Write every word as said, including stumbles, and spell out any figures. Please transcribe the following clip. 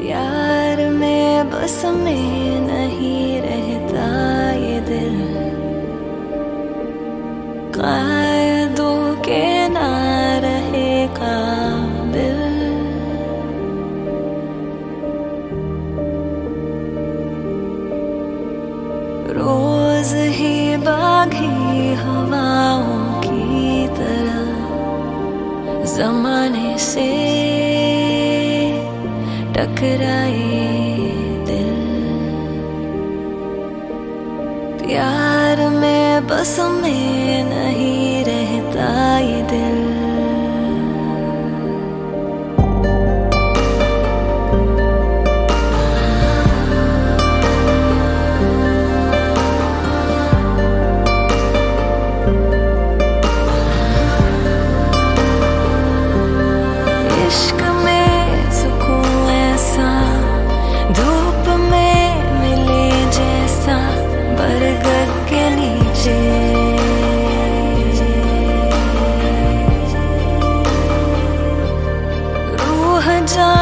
प्यार में बस में नहीं रहता ये दिल, कायदों के ना रहे काबिल। रोज ही बागी हवाओं की तरह ज़माने से टकराए दिल। प्यार में बस में नहीं रहता ये दिल। इश्क में सुकून ऐसा धूप में मिले जैसा बरगद के नीचे, रूह जा